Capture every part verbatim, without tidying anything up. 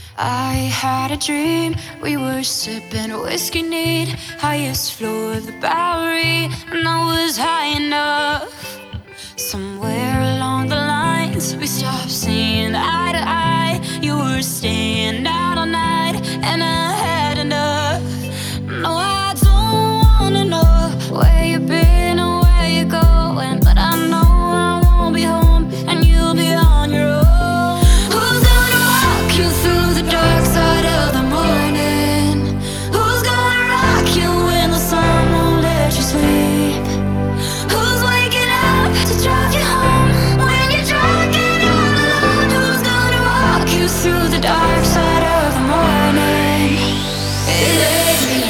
I had a dream, we were sipping whiskey neat, highest floor of the Bowery, and I was high enough. Somewhere along the lines, we stopped seeing eye to eye. You were staying out all night, and I had enough. No, I don't wanna know where you've been or where you're going, but I know I won't be home, and you'll be on your own. Who's gonna walk you through the dark side of the morning? Who's gonna rock you when the sun won't let you sleep? Who's waking up to drive you home when you're drunk and all alone? Who's gonna walk you through the dark side of the morning? It ain't me.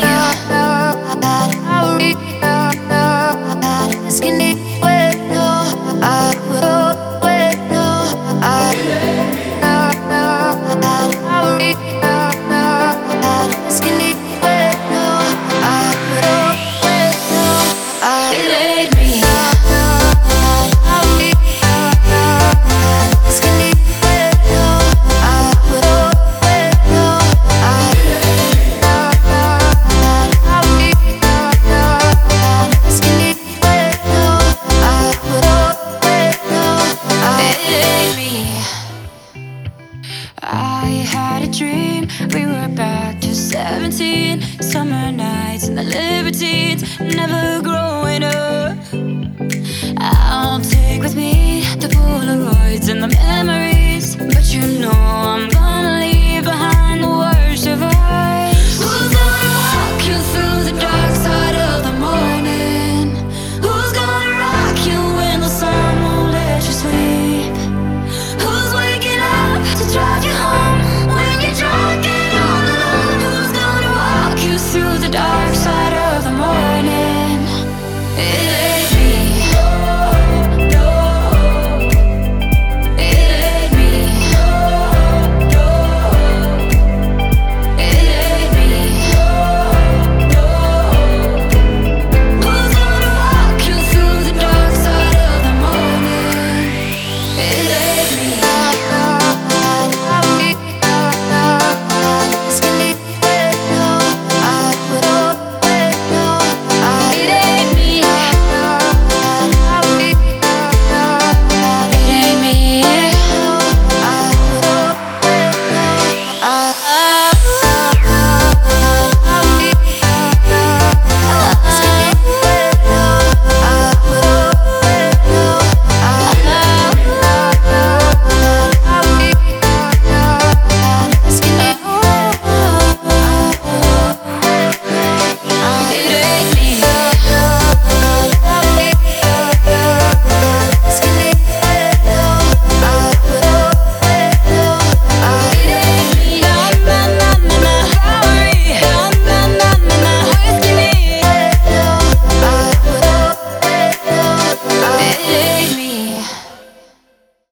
I had a dream, we were back to seventeen. Summer nights and the libertines, never growing up. I'll take with me the Polaroids and the memories, but you know